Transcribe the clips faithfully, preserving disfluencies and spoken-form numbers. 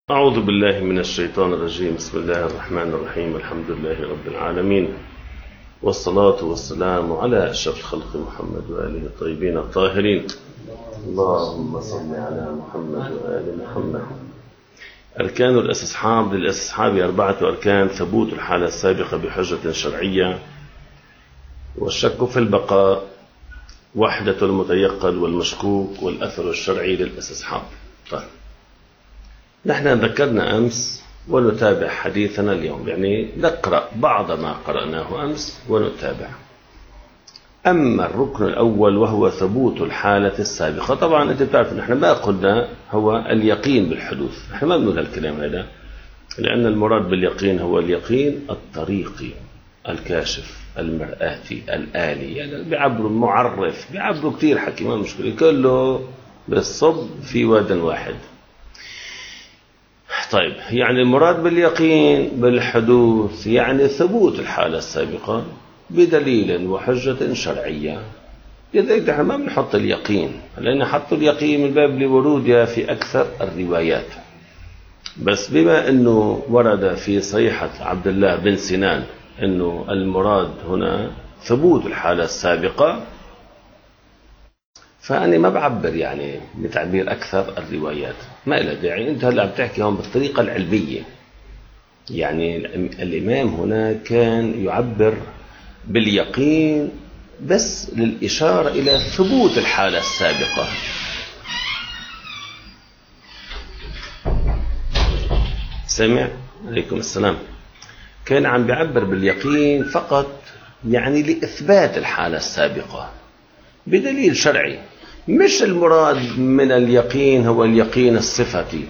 أعوذ بالله من الشيطان الرجيم. بسم الله الرحمن الرحيم. الحمد لله رب العالمين، والصلاة والسلام على أشرف الخلق محمد وآله الطيبين الطاهرين. اللهم صل على محمد وآل محمد. أركان الاستصحاب للاستصحاب أربعة أركان: ثبوت الحالة السابقة بحجة شرعية، والشك في البقاء، وحدة المتيقن والمشكوك، والأثر الشرعي للاستصحاب. طيب، نحن ذكرنا أمس ونتابع حديثنا اليوم، يعني نقرأ بعض ما قرأناه أمس ونتابع. أما الركن الأول وهو ثبوت الحالة السابقة، طبعا أنت بتعرف نحن ما قلنا هو اليقين بالحدوث، نحن ما بنقول الكلام هذا، لأن المراد باليقين هو اليقين الطريقي الكاشف المرآتي الآلي، يعني بيعبروا معرف، بيعبروا كتير حكي، ما مشكلة، كله بالصب في واد واحد. طيب، يعني المراد باليقين بالحدوث يعني ثبوت الحالة السابقة بدليل وحجة شرعية. لذلك نحن ما بنحط اليقين، لأن حطوا اليقين من باب لورودها في أكثر الروايات، بس بما أنه ورد في صحيحة عبد الله بن سنان أنه المراد هنا ثبوت الحالة السابقة، فأنا ما بعبر يعني بتعبير أكثر الروايات، ما إلى داعي. أنت هلا عم تحكي هون بالطريقة العلمية، يعني الإمام هنا كان يعبر باليقين بس للإشارة إلى ثبوت الحالة السابقة. سمع؟ عليكم السلام. كان عم بيعبر باليقين فقط يعني لإثبات الحالة السابقة بدليل شرعي، مش المراد من اليقين هو اليقين الصفتي،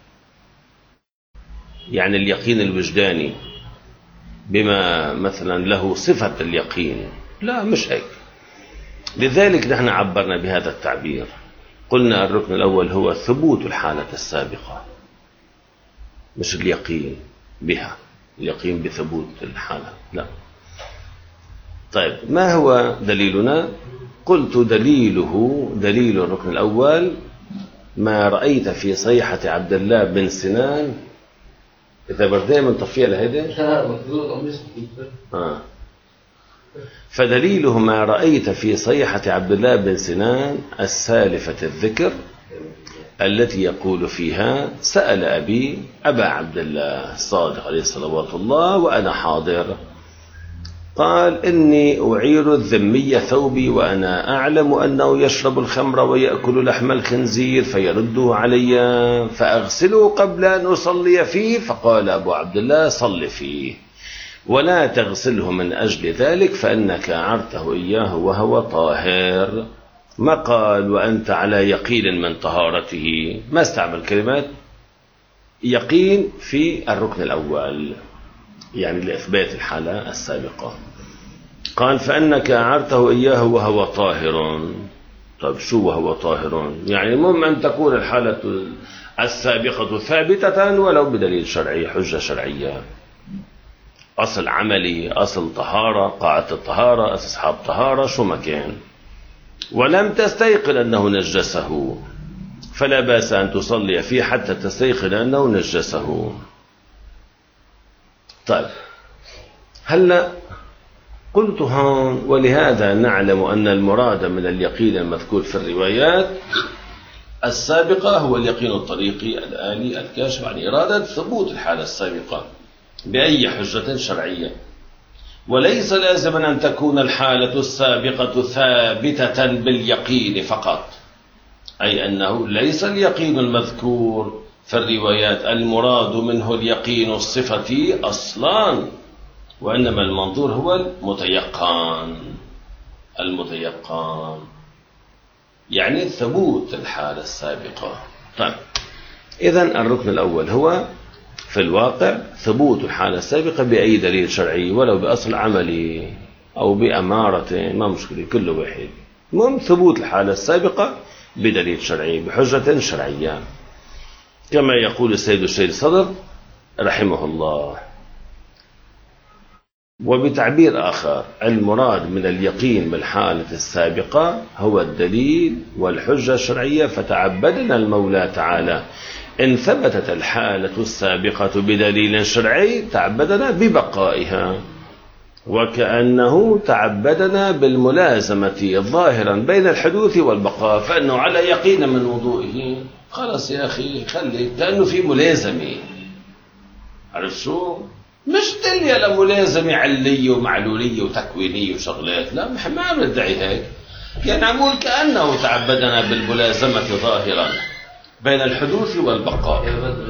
يعني اليقين الوجداني بما مثلا له صفة اليقين، لا مش هيك. لذلك نحن عبرنا بهذا التعبير، قلنا الركن الأول هو ثبوت الحالة السابقة، مش اليقين بها، اليقين بثبوت الحالة، لا. طيب، ما هو دليلنا؟ قلت دليله دليل الركن الأول ما رأيت في صيحة عبد الله بن سنان. إذا برديه من طفية لهيدا آه. فدليله ما رأيت في صيحة عبد الله بن سنان السالفة الذكر التي يقول فيها: سأل أبي أبا عبد الله الصادق عليه صلوات الله وأنا حاضر، قال: إني أعير الذمي ثوبي وأنا أعلم أنه يشرب الخمر ويأكل لحم الخنزير فيرده علي فأغسله قبل أن أصلي فيه. فقال أبو عبد الله: صل فيه ولا تغسله من أجل ذلك فإنك أعرته إياه وهو طاهر. ما قال وأنت على يقين من طهارته، ما استعمل كلمات يقين في الركن الأول يعني لإثبات الحالة السابقة. قال: فأنك أعرته إياه وهو طاهر. طيب، شو وهو طاهر؟ يعني المهم أن تكون الحالة السابقة ثابتة ولو بدليل شرعي، حجة شرعية، أصل عملي، أصل طهارة، قاعدة الطهارة، استصحاب طهارة، شو ما كان، ولم تستيقن أنه نجسه فلا بأس أن تصلي فيه حتى تستيقن أنه نجسه. طيب، هلأ قلت هون: ولهذا نعلم أن المراد من اليقين المذكور في الروايات السابقة هو اليقين الطريقي الآلي الكاشف عن إرادة ثبوت الحالة السابقة بأي حجة شرعية، وليس لازما أن تكون الحالة السابقة ثابتة باليقين فقط، أي أنه ليس اليقين المذكور في الروايات المراد منه اليقين الصفتي أصلا، وإنما المنظور هو المتيقن، المتيقن يعني ثبوت الحالة السابقة. طيب، إذن الركن الأول هو في الواقع ثبوت الحالة السابقة بأي دليل شرعي، ولو بأصل عملي أو بأمارة، ما مشكلة، كل واحد، المهم ثبوت الحالة السابقة بدليل شرعي بحجة شرعية، كما يقول السيد الشيخ صدر رحمه الله. وبتعبير آخر، المراد من اليقين بالحالة السابقة هو الدليل والحجة الشرعية. فتعبدنا المولى تعالى إن ثبتت الحالة السابقة بدليل شرعي تعبدنا ببقائها، وكأنه تعبدنا بالملازمة ظاهرا بين الحدوث والبقاء، فإنه على يقين من وضوئه خلاص يا أخي خلي كأنه في ملازمة. عرفت شو؟ مش دليل على ملازمة علية ومعلولية وتكوينية وشغلات، لا ما بندعي هيك، يعني نقول كأنه تعبدنا بالملازمة ظاهرا بين الحدوث والبقاء.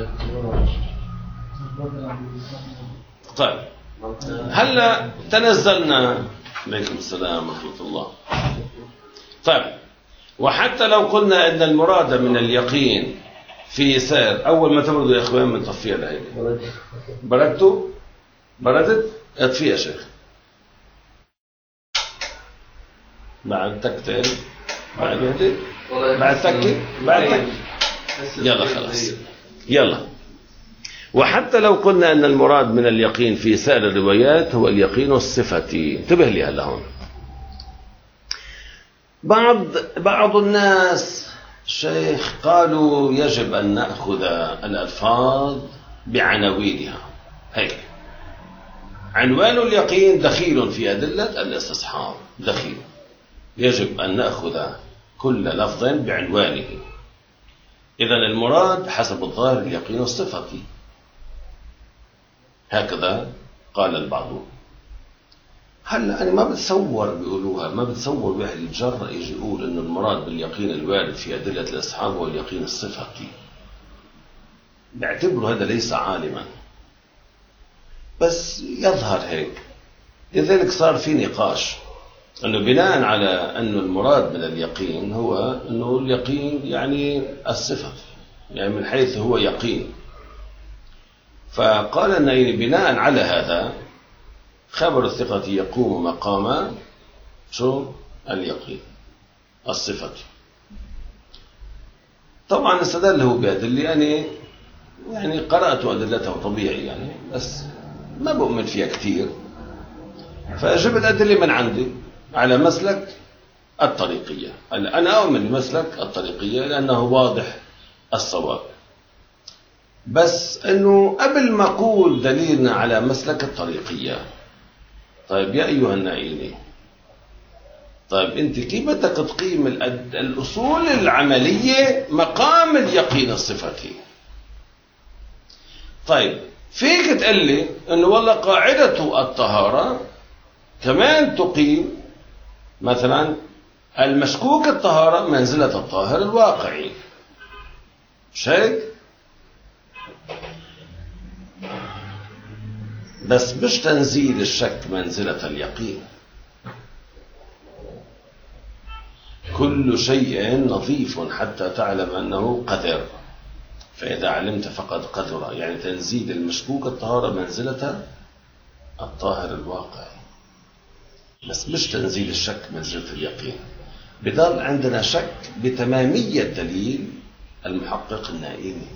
طيب هلا تنزلنا، عليكم السلام ورحمة الله. طيب وحتى لو قلنا أن المراد من اليقين في سير، أول ما تبردوا يا إخوان من طفيها لهيك بردتوا بردت اطفي يا شيخ بعد تكتين بعد هدي بعد تكي بعد تكي يلا خلاص يلا. وحتى لو قلنا أن المراد من اليقين في سائر الروايات هو اليقين الصفتي، انتبه لي هلا هون. بعض بعض الناس شيخ قالوا يجب أن نأخذ الألفاظ بعناوينها، هيك عنوان اليقين دخيل في أدلة الاستصحاب، دخيل، يجب أن نأخذ كل لفظ بعنوانه. إذن المراد حسب الظاهر اليقين الصفتي، هكذا قال البعض. هلا أنا ما بتصور بيقولوها، ما بتصور واحد يتجرأ يجي يقول إنه المراد باليقين الوارد في أدلة الأصحاب هو اليقين الصفتي، بعتبره هذا ليس عالما، بس يظهر هيك. لذلك صار في نقاش أنه بناء على أنه المراد من اليقين هو أنه اليقين يعني الصفة، يعني من حيث هو يقين. فقال النيني بناء على هذا خبر الثقة يقوم مقام شو اليقين الصفة. طبعا استدله بأدلة، يعني يعني قرأت أدلته طبيعي يعني، بس ما بؤمن فيها كثير، فجبت أدلة من عندي على مسلك الطريقية. أنا أؤمن بمسلك الطريقية لأنه واضح الصواب، بس أنه قبل ما أقول دليلنا على مسلك الطريقية، طيب يا أيها النائلي، طيب أنت كيف بدك تقيم الأصول العملية مقام اليقين الصفتي؟ طيب فيك تقول لي أنه والله قاعدة الطهارة كمان تقيم مثلا المشكوك الطهارة منزلة الطاهر الواقعي، مش هيك؟ بس مش تنزيل الشك منزلة اليقين. كل شيء نظيف حتى تعلم أنه قدر، فإذا علمت فقد قدر، يعني تنزيل المشكوك الطهارة منزلة الطاهر الواقعي، بس مش تنزيل الشك منزلة اليقين. بضل عندنا شك بتمامية دليل المحقق النائمي.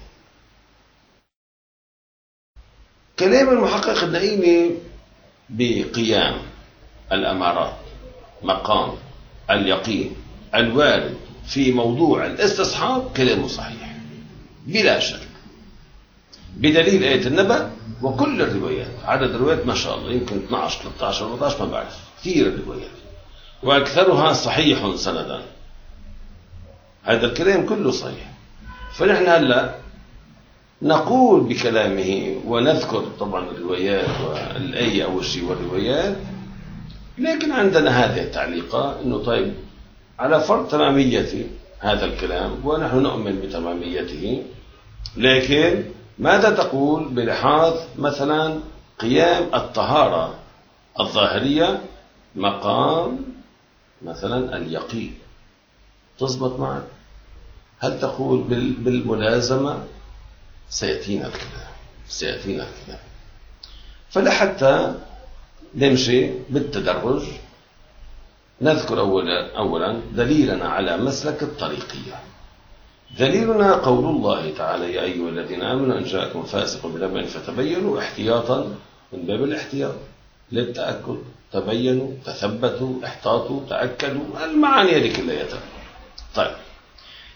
كلام المحقق النائمي بقيام الأمارات مقام اليقين الوارد في موضوع الاستصحاب كلامه صحيح بلا شك، بدليل آية النبأ وكل الروايات. عدد الروايات ما شاء الله يمكن اثناشر ثلاثة عشر أربعة عشر ما بعرف، كثير الروايات وأكثرها صحيح سندا. هذا الكلام كله صحيح. فنحن هلا نقول بكلامه ونذكر طبعا الروايات والآية أول شيء والروايات، لكن عندنا هذه التعليقة إنه طيب على فرض تمامية هذا الكلام ونحن نؤمن بتماميته، لكن ماذا تقول بلحاظ مثلا قيام الطهارة الظاهرية مقام مثلا اليقين؟ تضبط معك؟ هل تقول بالملازمة؟ سيأتينا الكلام سيأتينا الكلام. فلحتى نمشي بالتدرج نذكر أولا, أولا دليلنا على مسلك الطريقية. دليلنا قول الله تعالى يا أيها الذين آمنوا إن جاءكم فاسق بنبأ فتبينوا، احتياطا من باب الاحتياط للتأكد، تبينوا تثبتوا احتاطوا تأكدوا، المعاني هذه كلها. طيب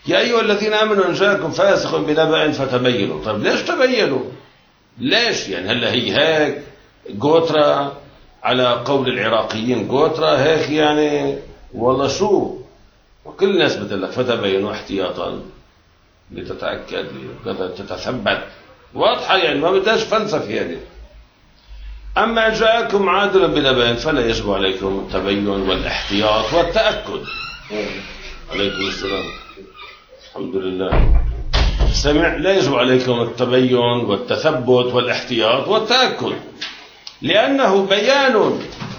يا أيها الذين آمنوا إن جاءكم فاسق بنبأ فتبينوا. طيب ليش تبينوا؟ ليش يعني؟ هلا هي هيك قوترة على قول العراقيين، قوترة هيك يعني والله شو، وكل الناس بتقول لك فتبينوا احتياطا لتتأكد كذا تتثبت، واضحة يعني ما بدهاش فلسفة يعني. أما إن جاءكم عادل بنبأ فلا يجب عليكم التبين والاحتياط والتأكد. عليكم السلام. الحمد لله. سمع. لا يجب عليكم التبين والتثبت والاحتياط والتأكد، لأنه بيان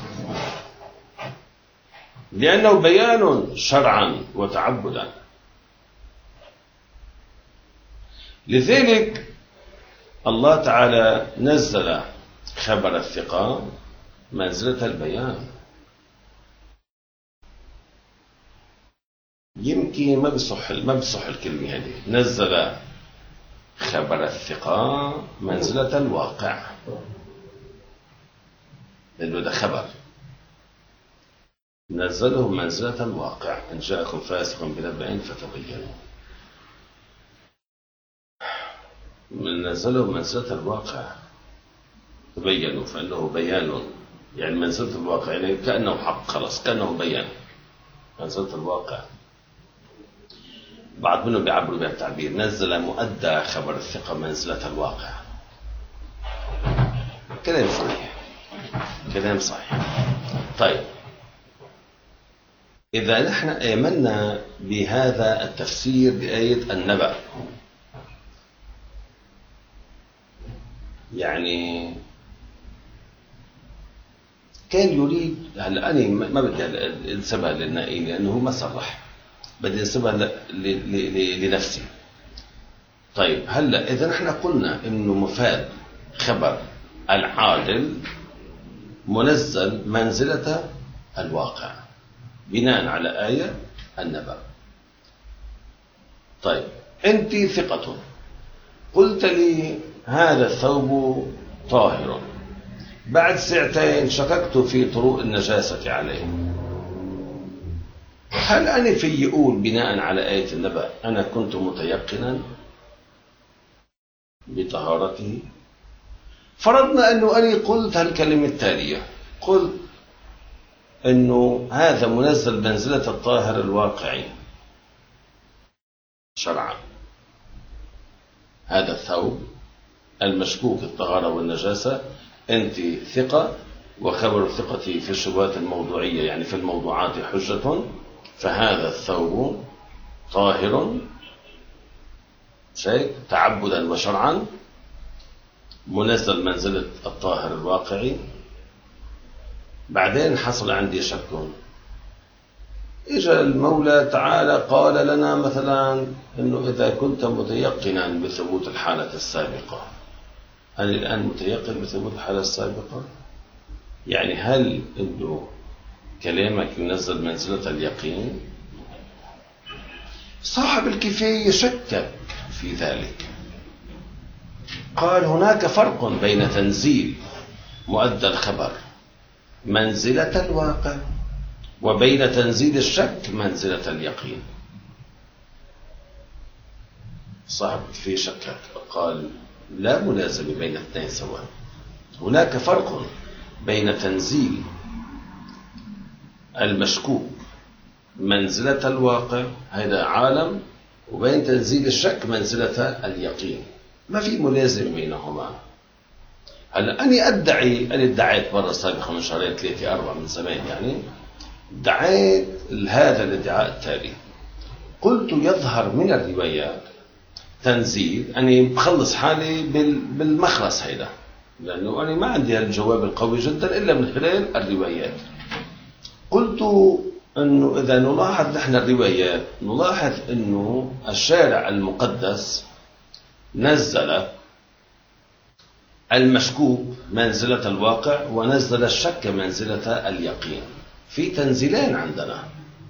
لأنه بيان شرعا وتعبدا. لذلك الله تعالى نزل خبر الثقة منزلة البيان. يمكن ما بصح ما بصح الكلمة هذه. نزل خبر الثقة منزلة الواقع، لأنه ده خبر. نزله منزلة الواقع. إن جاءكم فاسق بنبأ فتبينوا. من نزله منزلة الواقع تبينوا، فإنه بيان يعني منزلة الواقع، يعني كأنه حق خلاص، كأنه بيان منزلة الواقع. بعض منهم بيعبروا بهذا التعبير، نزل مؤدى خبر الثقة منزلة الواقع. كلام صحيح، كلام صحيح. طيب إذا نحن آمنا بهذا التفسير لآية النبأ، يعني كان يريد، هلا أنا ما بدي أنسبها للنائي لأنه ما صرح، بدي أنسبها لنفسي. طيب هلا إذا نحن قلنا إنه مفاد خبر العادل منزل منزلة الواقع بناء على آية النبأ. طيب أنت ثقة، قلت لي هذا الثوب طاهر، بعد ساعتين شككت في طروء النجاسة عليه، هل أنا في أقول بناء على آية النبأ أنا كنت متيقنا بطهارته؟ فرضنا أنه أنا قلت هالكلمة التالية، قلت أنه هذا منزل منزلة الطاهر الواقعي شرعا، هذا الثوب المشكوك الطهارة والنجاسة، أنت ثقة وخبر الثقة في الشبهات الموضوعية يعني في الموضوعات حجة، فهذا الثوب طاهر شيء تعبدا وشرعا منزل منزلة الطاهر الواقعي. بعدين حصل عندي شك، إجا المولى تعالى قال لنا مثلا إنه إذا كنت متيقنا بثبوت الحالة السابقة، أنا الآن متيقن بثبوت الحالة السابقة؟ يعني هل إنه كلامك ينزل منزلة اليقين؟ صاحب الكفاية شكك في ذلك، قال هناك فرق بين تنزيل مؤدى الخبر منزلة الواقع وبين تنزيل الشك منزلة اليقين. صاحب الكفاية شكك قال لا ملازمة بين الاثنين سواء، هناك فرق بين تنزيل المشكوك منزلة الواقع هذا عالم، وبين تنزيل الشك منزلة اليقين، ما في ملازمة بينهما. هلا أني أدعي، أنا ادعيت مرة سابقا من شهرين ثلاثة أربعة من زمان يعني، ادعيت هذا الادعاء التالي، قلت يظهر من الروايات تنزيل، أني بخلص حالي بالمخلص هيدا، لأنه أنا ما عندي الجواب القوي جدا إلا من خلال الروايات. قلت أنه إذا نلاحظ نحن الروايات نلاحظ أنه الشارع المقدس نزل المشكوك منزلة الواقع ونزل الشك منزلة اليقين، في تنزيلين عندنا.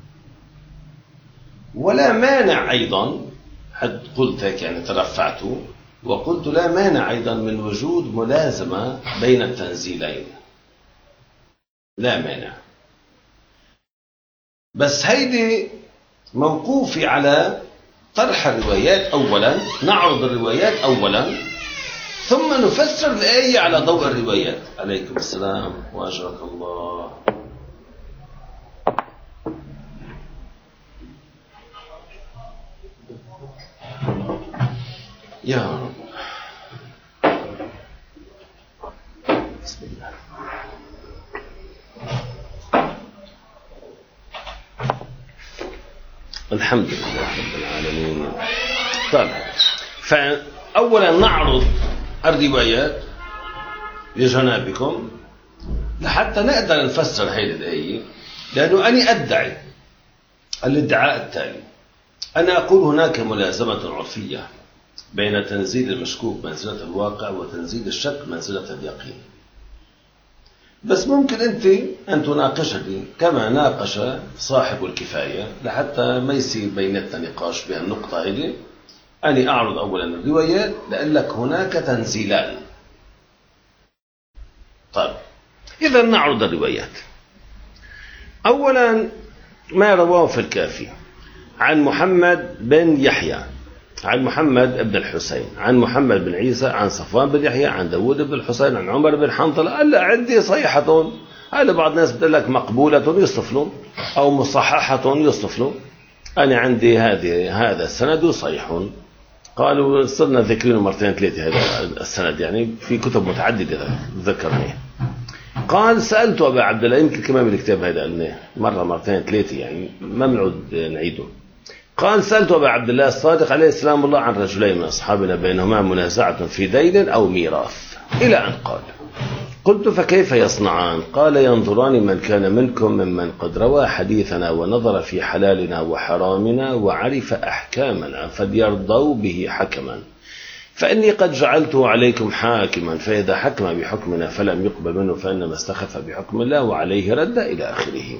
ولا مانع أيضا، حد قلت هيك يعني ترفعت وقلت لا مانع أيضا من وجود ملازمة بين التنزيلين، لا مانع، بس هيدي موقوفي على طرح الروايات أولا، نعرض الروايات أولا، ثم نفسر الآية على ضوء الروايات. عليكم السلام وأجرك الله. يا رب. بسم الله. الحمد لله رب العالمين. طيب، فأولا نعرض الروايات لجنابكم لحتى نقدر نفسر هذه الآية، لأنه أنا أدعي الادعاء التالي: أنا أقول هناك ملازمة عرفية بين تنزيل المشكوك منزلة الواقع وتنزيل الشك منزلة اليقين. بس ممكن أنت أن تناقشني كما ناقش صاحب الكفاية لحتى ما يصير بينتنا نقاش بهالنقطة هذه. أنا أعرض أولا الروايات لأن لك هناك تنزيلان. طيب، إذا نعرض الروايات. أولا ما رواه في الكافي عن محمد بن يحيى عن محمد بن الحسين عن محمد بن عيسى عن صفوان بن يحيى عن داود بن الحسين عن عمر بن حنظلة. هلا عندي صيحة، هلا بعض الناس بتقول لك مقبولة يصطفلوا أو مصححة يصطفلوا. أنا عندي هذه هذا السند صحيح. قالوا صرنا ذكرين مرتين ثلاثة هذا السند، يعني في كتب متعددة ذكرناه. قال: سألت أبا عبد الله، يمكن كمان بالكتاب هذا قلناه مرة مرتين ثلاثة، يعني ما بنعود نعيده. قال: سألت أبا عبد الله الصادق عليه السلام الله عن رجلين من أصحابنا بينهما منازعة في دين أو ميراث، إلى أن قال: قلت: فكيف يصنعان؟ قال: ينظران من كان منكم ممن قد روى حديثنا ونظر في حلالنا وحرامنا وعرف أحكامنا فليرضوا به حكما، فإني قد جعلته عليكم حاكما، فإذا حكم بحكمنا فلم يقبل منه فإنما استخف بحكم الله وعليه رد، إلى آخره.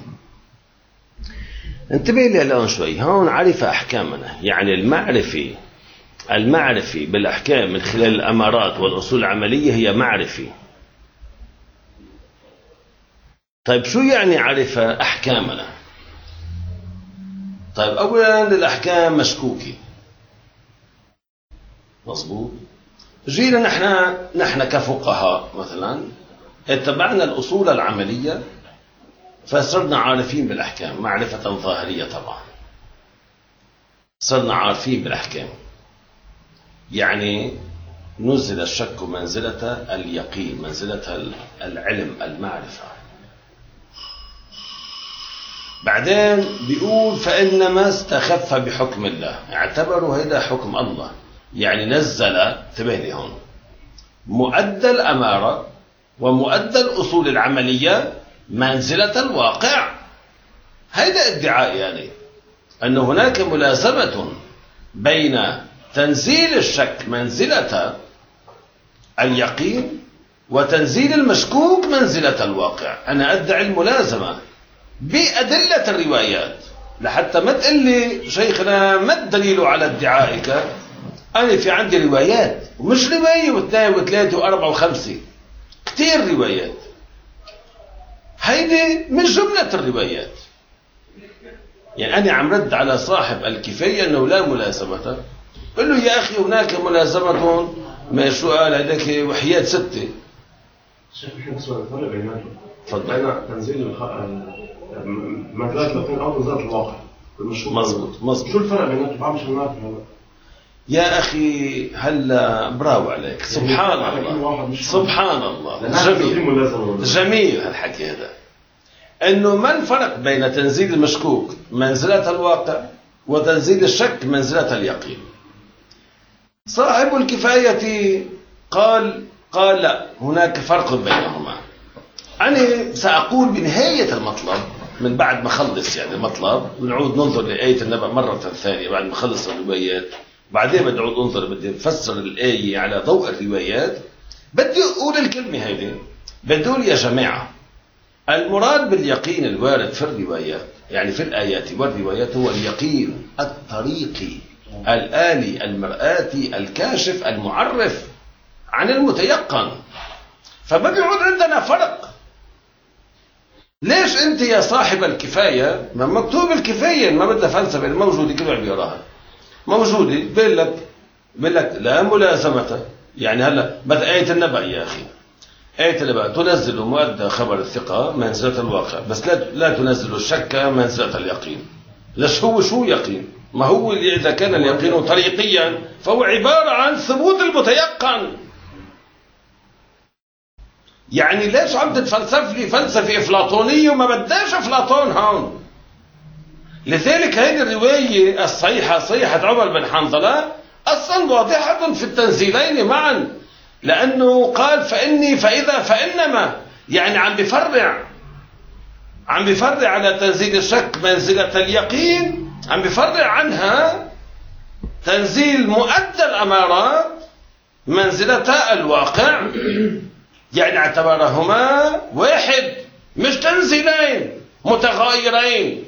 انتبه لي الآن شوي. هون عرف أحكامنا، يعني المعرفة المعرفة بالأحكام من خلال الأمارات والأصول العملية هي معرفة. طيب، شو يعني عرف أحكامنا؟ طيب، أولا الأحكام مشكوكة، مظبوط. جينا نحن نحن كفقهاء مثلا اتبعنا الأصول العملية فصرنا عارفين بالأحكام معرفة ظاهرية. طبعا صرنا عارفين بالأحكام، يعني نزل الشك منزلة اليقين، منزلة العلم المعرفة. بعدين بيقول: فإنما استخف بحكم الله، اعتبروا هذا حكم الله، يعني نزل، انتبه لي هون، مؤدى الأمارة ومؤدى الأصول العملية منزلة الواقع. هذا ادعاء، يعني أن هناك ملازمة بين تنزيل الشك منزلة اليقين وتنزيل المشكوك منزلة الواقع. أنا أدعي الملازمة بأدلة الروايات، لحتى ما تقول لي شيخنا ما الدليل على ادعائك. أنا في عندي روايات، ومش رواية واثنين وثلاثة وأربعة وخمسة، كتير روايات. هيدي من جملة الروايات. يعني أنا عم رد على صاحب الكفاية أنه لا ملازمة. قل له: يا أخي هناك ملازمة، ما شو قال هذاك وحيات ستة. شيخ في سؤال، الفرق بيناتهم تفضل. بين تنزيل منزلة اليقين أو منزلة الواقع. مظبوط مظبوط. شو الفرق بيناتهم؟ بعمل شو نعرف هلا. يا أخي هلا برافو عليك، سبحان الله سبحان الله. جميل جميل هالحكي هذا. أنه ما الفرق بين تنزيل المشكوك منزلة الواقع وتنزيل الشك منزلة اليقين؟ صاحب الكفاية قال قال لا، هناك فرق بينهما. أنا سأقول بنهاية المطلب، من بعد ما خلص يعني المطلب، ونعود ننظر لآية النبأ مرة ثانية بعد ما خلص الروايات، بعدين بدي أعود أنظر، بدي أفسر الآية على ضوء الروايات. بدي أقول الكلمة هذه، بدي أقول: يا جماعة، المراد باليقين الوارد في الروايات، يعني في الآيات والروايات، هو اليقين الطريقي الآلي المرآتي الكاشف المعرف عن المتيقن. فما بيعود عندنا فرق. ليش أنت يا صاحب الكفاية، ما مكتوب الكفاية، ما بدها فلسفة، الموجودة كله عم يراها. موجودة. بقول لك بقول لك لا ملازمة. يعني هلا مثل آية النبأ يا أخي، آية النبأ تنزل مؤدى خبر الثقة منزلة الواقع، بس لا لا تنزل الشك منزلة اليقين. ليش هو شو يقين؟ ما هو إذا كان اليقين طريقيا فهو عبارة عن ثبوت المتيقن. يعني ليش عم تتفلسف لي فلسفة أفلاطونية وما بداش أفلاطون هون؟ لذلك هذه الرواية الصحيحة صحيحة عمر بن حنظلة أصلا واضحة في التنزيلين معا، لأنه قال فإني فإذا فإنما، يعني عم بفرع عم بفرع على تنزيل الشك منزلة اليقين، عم بفرع عنها تنزيل مؤدى الأمارات منزلة الواقع. يعني اعتبرهما واحد، مش تنزيلين متغايرين،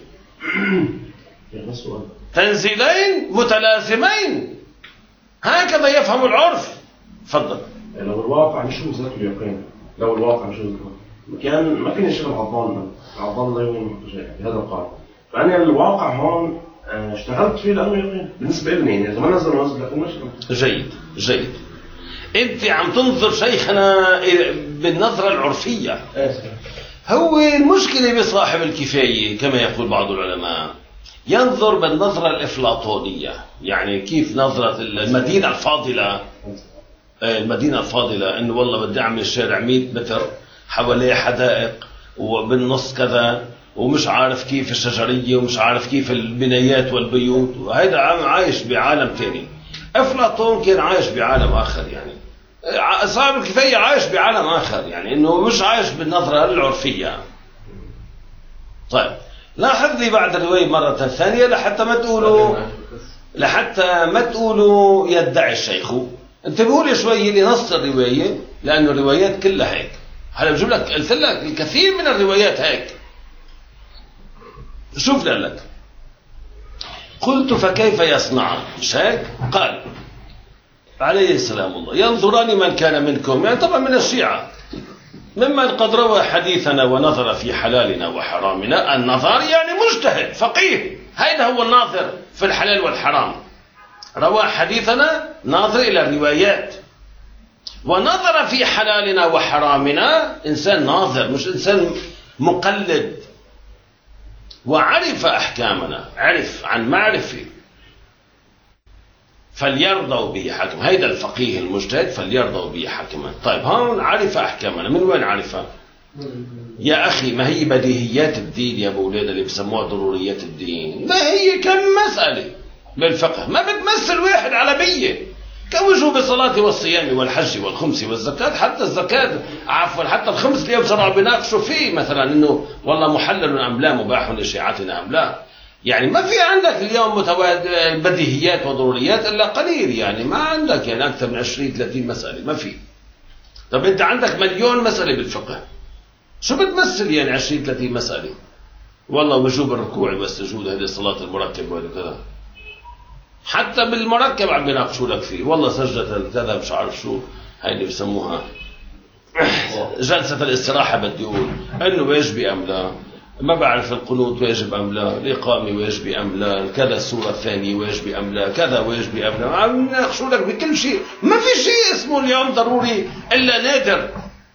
تنزيلين متلازمين، هكذا يفهم العرف. تفضل. لو الواقع مش هو ذات اليقين، لو الواقع مش هو ذات كان ما فيني اشتغل عضان، العضان لا يوم بهذا القانون. فانا الواقع هون اشتغلت فيه لانه يقين بالنسبه لي. يعني اذا ما نزل وزن لكن مش جيد جيد. انت عم تنظر شيخنا بالنظره العرفيه. هو المشكله بصاحب الكفايه كما يقول بعض العلماء ينظر بالنظره الافلاطونيه. يعني كيف نظره المدينه الفاضله، المدينه الفاضله انه والله بدي اعمل شارع مئة متر حواليه حدائق وبالنص كذا ومش عارف كيف الشجريه ومش عارف كيف البنايات والبيوت، وهذا عايش بعالم ثاني. افلاطون كان عايش بعالم اخر. يعني صاحب الكفايه عايش بعالم اخر، يعني انه مش عايش بالنظره العرفيه. طيب لاحظ لي بعد الروايه مره ثانيه لحتى ما تقولوا لحتى ما تقولوا يدعي الشيخ. انتبهوا لي شوي لنص الروايه، لانه الروايات كلها هيك. هلا بجيب لك، قلت لك الكثير من الروايات هيك. شوف لك قلت فكيف يصنع؟ مش هيك؟ قال عليه السلام الله ينظران من كان منكم، يعني طبعا من الشيعة، ممن قد روى حديثنا ونظر في حلالنا وحرامنا. النظر يعني مجتهد فقيه، هذا هو الناظر في الحلال والحرام. روى حديثنا ناظر إلى الروايات، ونظر في حلالنا وحرامنا إنسان ناظر مش إنسان مقلد. وعرف أحكامنا، عرف عن معرفة، فليرضوا به حكما. هيدا الفقيه المجتهد فليرضوا به حكما. طيب هون عرف أحكامنا، من وين عرفها؟ يا أخي ما هي بديهيات الدين يا أبو ولاد اللي بسموها ضروريات الدين. ما هي كم مسألة بالفقه ما بتمثل واحد على مية، كوجوب الصلاة والصيام والحج والخمس والزكاة. حتى الزكاة عفوا حتى الخمس اليوم صاروا بيناقشوا فيه مثلا انه والله محلل ام لا، مباح لشيعتنا ام لا. يعني ما في عندك اليوم بديهيات وضروريات الا قليل، يعني ما عندك يعني اكثر من عشرين ثلاثين مسألة ما في. طب انت عندك مليون مسألة بالفقه، شو بتمثل يعني عشرين ثلاثين مسألة؟ والله وجوب الركوع والسجود، هذه الصلاة المركب وهذا كذا. حتى بالمركب عم بيناقشوا لك فيه، والله سجدة كذا مش عارف شو، هاي اللي بسموها جلسة الاستراحة. بدي أقول إنه واجبي أم لا، ما بعرف القنوت واجب أم لا، الإقامة واجبي أم لا، كذا السورة الثانية واجبي أم لا، كذا واجبي أم لا. عم يناقشوا لك بكل شيء. ما في شيء اسمه اليوم ضروري إلا نادر.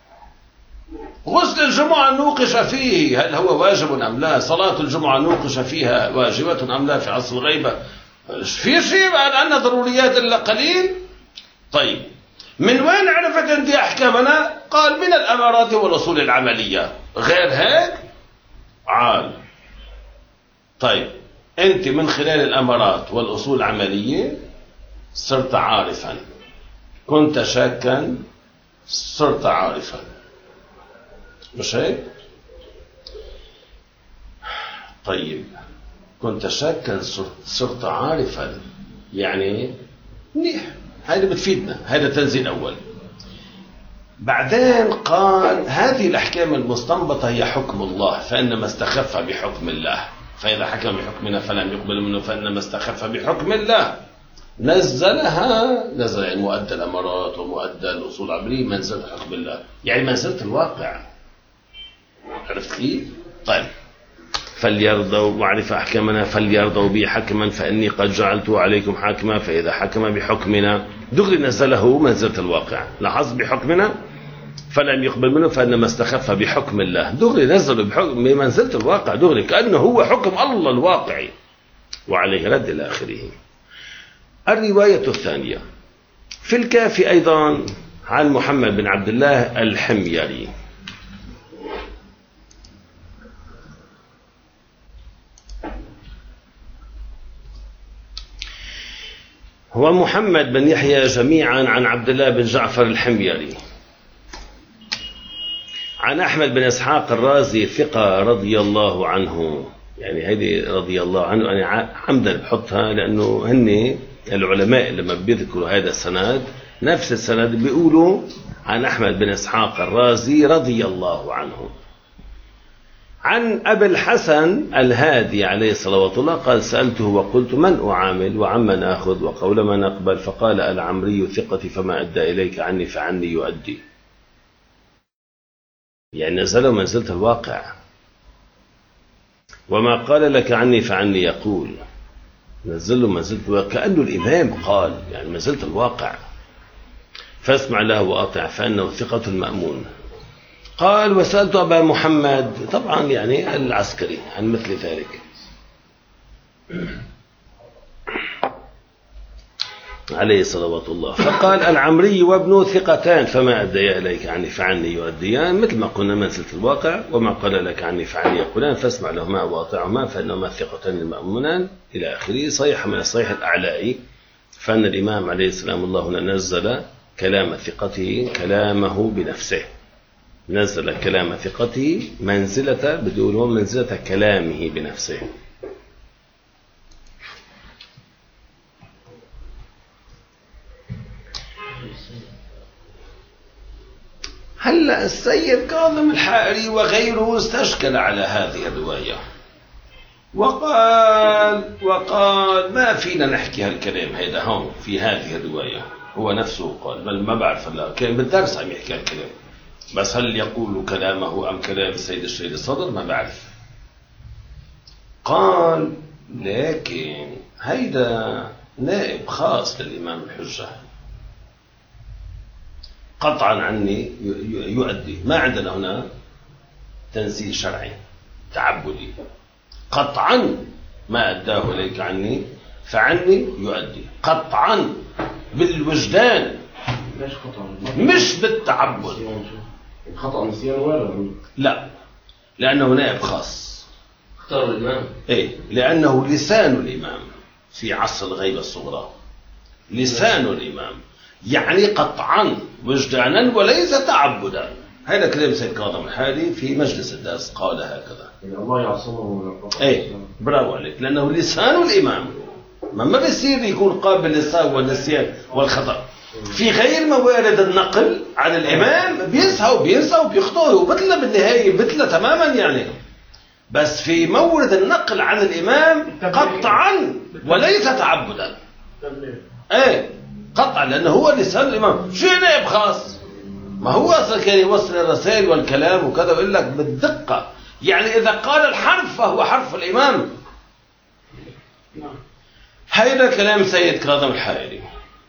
غسل الجمعة نوقش فيه هل هو واجب أم لا، صلاة الجمعة نوقش فيها واجبة أم لا في عصر الغيبة. في شيء بعد عنا ضروريات إلا قليل. طيب من وين عرفت أنت أحكامنا؟ قال من الأمارات والأصول العملية. غير هيك عال. طيب أنت من خلال الأمارات والأصول العملية صرت عارفا، كنت شاكا صرت عارفا، مش هيك؟ طيب كنت شاكا صرت عارفا، يعني منيح، هذا بتفيدنا. هذا تنزيل أول. بعدين قال هذه الأحكام المستنبطة هي حكم الله، فإنما استخف بحكم الله، فإذا حكم بحكمنا فلم يقبل منه فإنما استخف بحكم الله. نزلها نزل يعني مؤدى الأمارات ومؤدى الأصول العملية منزل حكم الله، يعني منزلة الواقع. عرفت كيف؟ طيب فليرضوا وعرف أحكامنا فليرضوا بي حكما فإني قد جعلته عليكم حاكما فإذا حكم بحكمنا دغري نزله منزلة الواقع. لاحظ بحكمنا فلم يقبل منه فإنما استخف بحكم الله، دغري نزله بحكم بمنزلة الواقع دغري كأنه هو حكم الله الواقعي وعليه رد إلى آخره. الرواية الثانية في الكافي أيضا عن محمد بن عبد الله الحميري. هو محمد بن يحيى جميعا عن عبد الله بن جعفر الحميري عن أحمد بن إسحاق الرازي ثقة رضي الله عنه. يعني هذه رضي الله عنه أنا عمدا بحطها لأنه هن العلماء لما بيذكروا هذا السند نفس السند بيقولوا عن أحمد بن إسحاق الرازي رضي الله عنه. عن أبي الحسن الهادي عليه الصلاة والله قال سألته وقلت من أعامل وعمن أخذ وقول من أقبل فقال العمري ثقتي فما أدى إليك عني فعني يؤدي. يعني نزل منزلة الواقع. وما قال لك عني فعني يقول نزل منزلة الواقع كأنه الإمام قال يعني منزلة الواقع. فاسمع له وأطع فإنه ثقة مأمون. قال وسألت أبا محمد طبعا يعني العسكري عن مثل ذلك عليه صلوات الله فقال العمري وابنه ثقتان فما أديا إليك عني فعني يؤديان مثل ما قلنا منزلة الواقع. وما قال لك عني فعني يقولان فاسمع لهما وأطعهما فإنهما ثقتان المأمونان إلى آخره. صيحة من الصيح الأعلائي فأن الإمام عليه السلام الله هنا نزل كلام ثقته كلامه بنفسه، نزل كلام ثقته منزلة بدونه منزلة كلامه بنفسه. هلا السيد كاظم الحائري وغيره استشكل على هذه الرواية وقال وقال ما فينا نحكي هالكلام هيدا هون في هذه الرواية. هو نفسه قال بل ما بعرف هلا كان بالدرس عم يحكي هالكلام بس هل يقول كلامه أم كلام السيد الشهيد الصدر ما بعرف. قال لكن هيدا نائب خاص للإمام الحجة قطعا عني يؤدي. ما عندنا هنا تنزيل شرعي تعبدي قطعا ما أداه إليك عني فعني يؤدي قطعا بالوجدان ليش خطأ؟ مش بالتعبد. خطأ نسيان وارد لا لأنه نائب خاص اختار الإمام إيه لأنه لسان الإمام في عصر الغيبة الصغرى لسان الإمام يعني قطعا وجدانا وليس تعبدا. هذا كلام سيد كاظم الحائري في مجلس الدرس قال هكذا. يعني الله يعصمه من الخطأ. ايه برافو عليك لأنه لسان الإمام ما ما بيصير يكون قابل للسهو والنسيان والخطأ. في غير موارد النقل عن الإمام بيسهى وبينسى وبيخطئ وبطلة بالنهاية بطلة تماما يعني. بس في مورد النقل عن الإمام قطعا وليس تعبدا. ايه قطعا لأنه هو لسان الإمام. شو نائب خاص؟ ما هو أصلا كان يوصل الرسائل والكلام وكذا ويقول لك بالدقة يعني إذا قال الحرف فهو حرف الإمام. هيدا كلام سيد كاظم الحائري.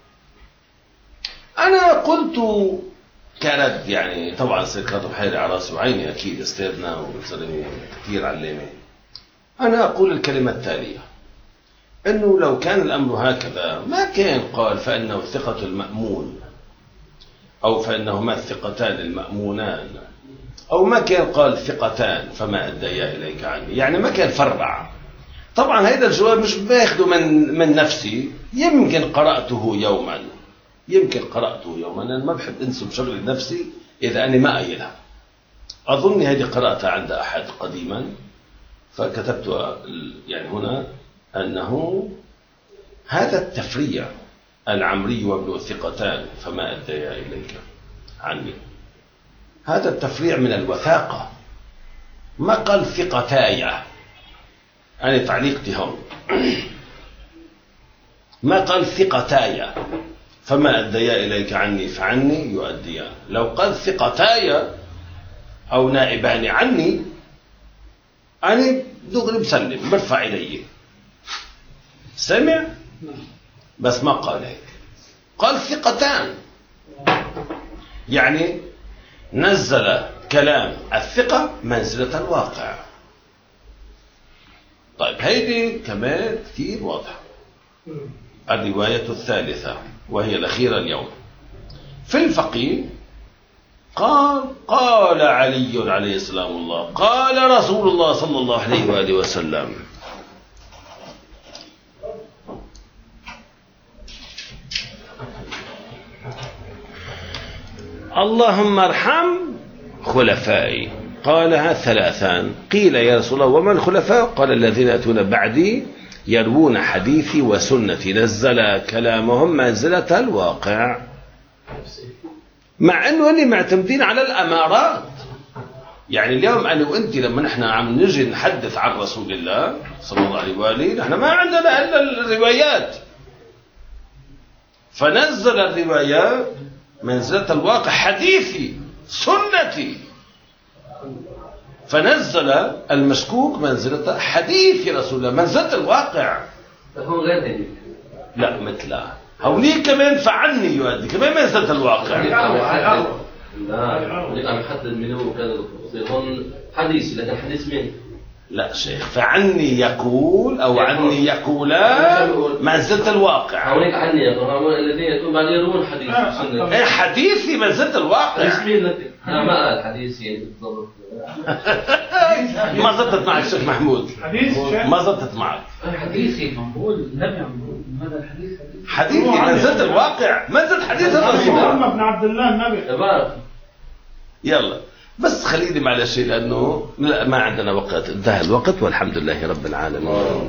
أنا قلت كرد يعني طبعا سيد كاظم الحائري على راسي وعيني أكيد أستاذنا وزلمي كثير علامة. أنا أقول الكلمة التالية أنه لو كان الأمر هكذا ما كان قال فإنه ثقة المأمون أو فإنهما الثقتان المأمونان أو ما كان قال ثقتان فما أديا إليك عني يعني ما كان فرع. طبعا هذا الجواب مش باخده من من نفسي يمكن قرأته يوما يمكن قرأته يوما أنا ما بحب أنسب شغل نفسي إذا أنا ما قايلها. أظن هذه قرأتها عند أحد قديما فكتبت يعني هنا أنه هذا التفريع العمري وابن ثقتان فما أديا إليك عني هذا التفريع من الوثاقة. ما قال ثقتايا أنا تعليقتي هون ما قال ثقتايا فما أديا إليك عني فعني يؤديان. لو قال ثقتايا أو نائبان عني أنا دغري بسلم برفع إليه. سمع بس ما قال هيك، قال ثقتان، يعني نزل كلام الثقة منزلة الواقع. طيب هيدي كمان كثير واضحة. الرواية الثالثة وهي الأخيرة اليوم في الفقيه، قال قال علي عليه السلام الله قال رسول الله صلى الله عليه وآله وسلم. اللهم ارحم خلفائي. قالها ثلاثان. قيل يا رسول الله ومن الخلفاء؟ قال الذين يأتون بعدي يروون حديثي وسنتي. نزل كلامهم منزلة الواقع، مع انه اللي معتمدين على الامارات. يعني اليوم انا وانت لما نحن عم نجي نحدث عن رسول الله صلى الله عليه واله، نحن ما عندنا الا الروايات، فنزل الروايات منزلة الواقع، حديثي سنتي. فنزل المشكوك منزلة حديث رسول الله، منزلة الواقع. هو غير دليل. لا مثلها هونيك كمان فعني يؤدي كمان منزلة الواقع. لا هونيك عم يحدد منه وكذا يكون حديثي، لكن حديث مين؟ لا شيخ، فعني يقول أو عني يقولان منزلة الواقع. هونيك عني يقول الذين يكون بعد يروون حديث السنة. إيه حديثي منزلة الواقع. حديث مين التي؟ أنا ما قال حديثي بالضبط. ما زبطت معك شيخ محمود، ما زبطت معك. حديثي مقبول، النبي عم بيقول هذا الحديث حديثي منزلة الواقع، منزلة حديث الرسول محمد بن عبد الله النبي. بعرف. يلا بس خليني معلش، لأنه ما عندنا وقت، انتهى الوقت والحمد لله رب العالمين.